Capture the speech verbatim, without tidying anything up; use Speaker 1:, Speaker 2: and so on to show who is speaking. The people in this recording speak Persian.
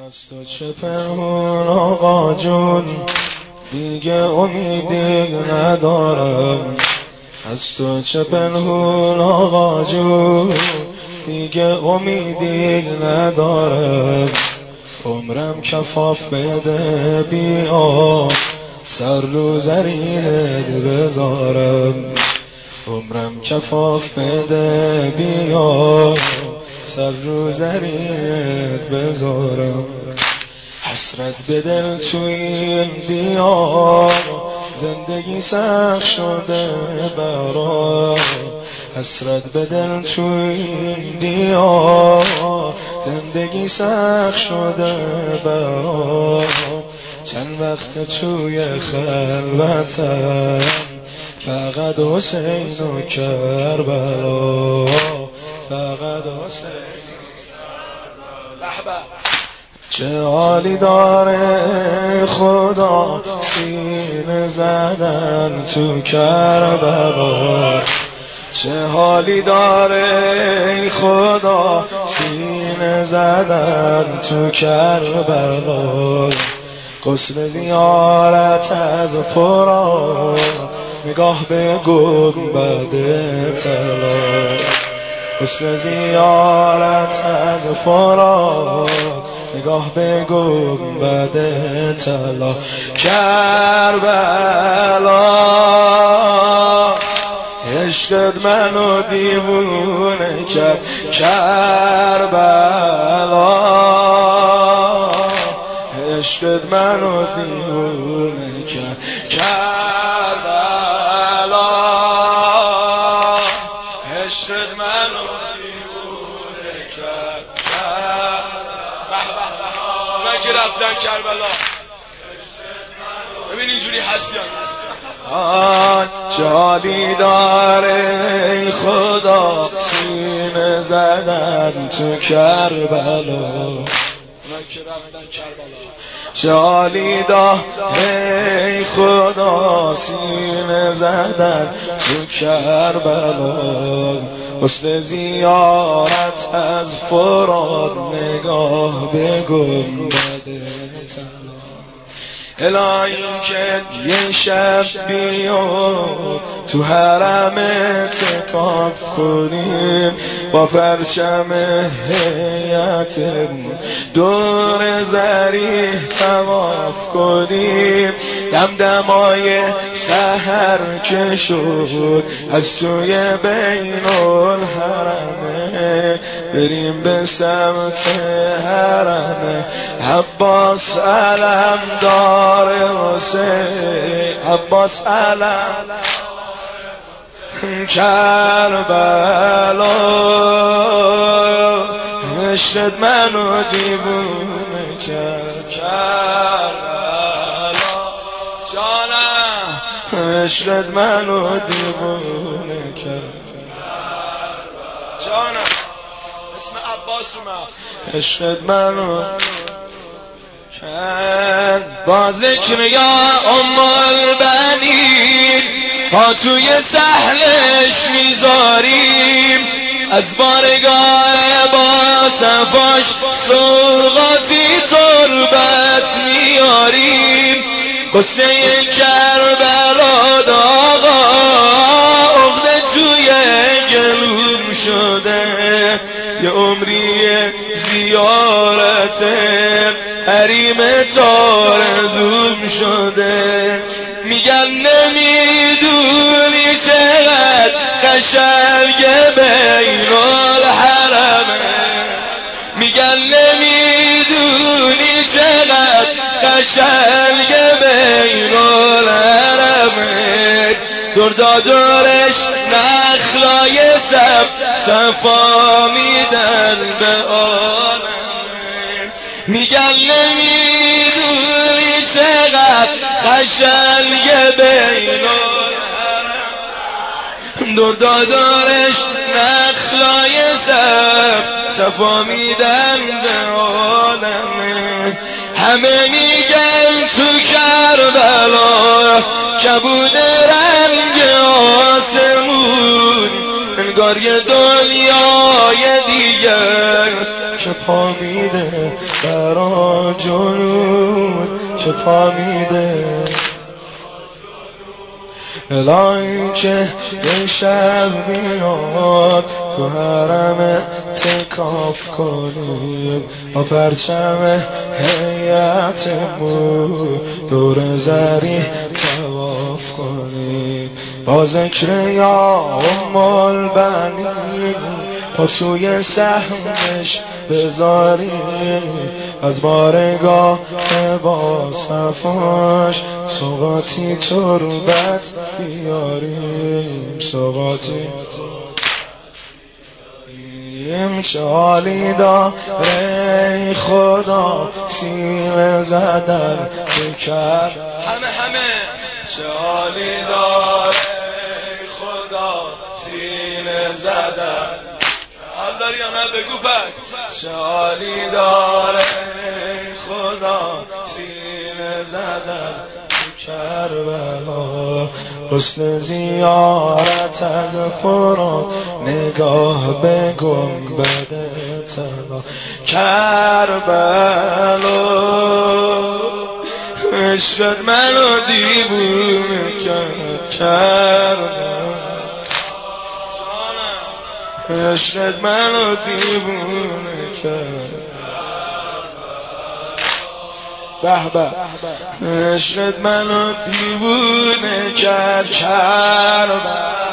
Speaker 1: از تو چه پنهون آقا جون، دیگه امیدی ندارم. از تو چه پنهون آقا جون، دیگه امیدی ندارم. عمرم کفاف بده بیا، سر رو زریت بذارم. عمرم کفاف بده بیا، سر رو زریت بذارم. حسرت به دل توی این دیار، زندگی سخت شده برام. حسرت به دل توی این دیار، زندگی سخت شده برام. چند وقت توی خلوتم، فقط حسین و کربلا. فقط حسین چه حالی داره خدا، سینه زدن تو کربلا. چه حالی داره خدا، سینه زدن تو کربلا. غسل زیارت از فرات، نگاه به گنبد طلا. غسل زیارت از فرات، نگاه به گنبد طلا. کربلا عشقت منو دیوونه کرد. کربلا عشقت منو دیوونه کرد. کربلا عشقت منو دیوونه کرد. من که رفتن کربلا، ببین اینجوری هستیم. چه حالی داره خدا، سینه زدن تو کربلا. چه حالی داره خدا، سینه زدن تو کربلا. غسل زیارت از فرات، نگاه به گنبد طلا. الا اینکه یه شب بیا تو حرم اعتکاف کنیم، با پرچم هیئتمون دور زریح طواف کنیم. دمدمای سحر که شد، از توی بین الحرمه بریم به سمت حرمه. عباس علم دار حسین، عباس علم کربلا. عشقت منو دیوونه کرد. کربلا جانم، عشقت منو دیوونه کرد. جانم اسم عباس اومد. عشقت منو با ذکر یا ام البنین، پا توی سهلش میذاریم. از بارگاه با صفاش، سوغاتی تربت میاریم. قصه کربلا داغا، عقده توی گلوم شده. یه عمری زیارت حریم تارزوم شده. میگن نمیدونی چقدر قشنگ بین الحرمه. میگن نمیدونی چقدر قشنگ بین الحرمه. دردادرش نخلای صف، صفا میدن به عالمه. میگن نمیدونی چقدر قشنگ بین الحرم. دردادرش نخلای صف، صفا میدن به عالمه. همه میگن تو کربلا، کبود رنگ آسمون. انگار یه دنیای دیگه است که پا میده برای و جنون که پا میده الهی که یه شب میاد تو حرم تکاف کنیم با پرچم هیئتمون دور زری طواف کنیم با ذکر یا ام البنین پا توی سهمش بذاریم از بارگاه با صفاش سوغاتی تربت بیاریم سوغاتی این چالی داره خدا سیم زدن بکر همه همه چالی داره خدا سیم زدن حال داری یا نه بگو پس چالی داره خدا سینه زدن کربلا حسن زیارت از فرات نگاه به گنبد طلا کربلا عشقت منو دیوونه کرد کربلا عشقت منو دیوونه کرد به به عشقت منو دیوونه کرد کرد